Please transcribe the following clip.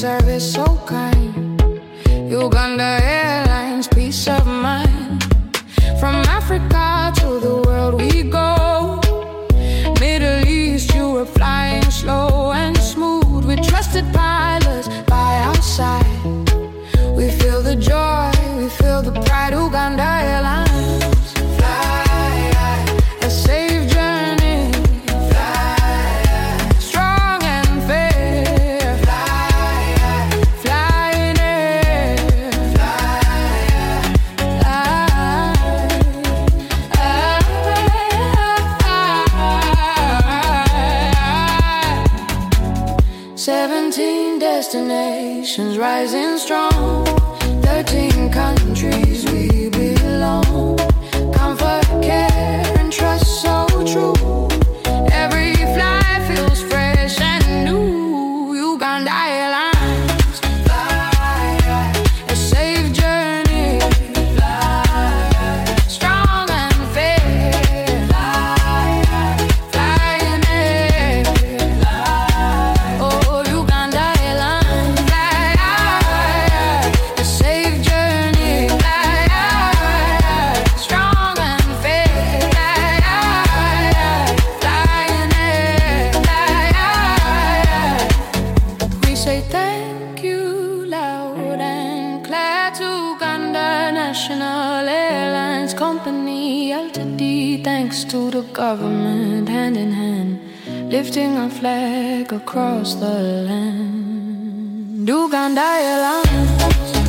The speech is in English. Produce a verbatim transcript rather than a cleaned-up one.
service so kind. Uganda Airlines, peace of mind. From Africa to the world we go. Middle East, you were flying slow and smooth with trusted pilots by our side. We feel the joy, we feel the pride. Uganda Airlines, fly a safe journey, fly strong and fair, fly fly in air, fly fly. Seventeen destinations rising strong. Thirteen countries we belong. Comfort, care, and trust so true. Every flight feels fresh and new. Uganda Airlines, fly a safe journey, fly strong and fair, fly fly in air, fly. Oh, Uganda Airlines, fly a safe journey, fly strong and fair, fly fly in air, fly. We say thank you loud and clear to Uganda National Airlines Company Limited. Thanks to the government, hand in hand, lifting our flag across the land. Uganda Airlines.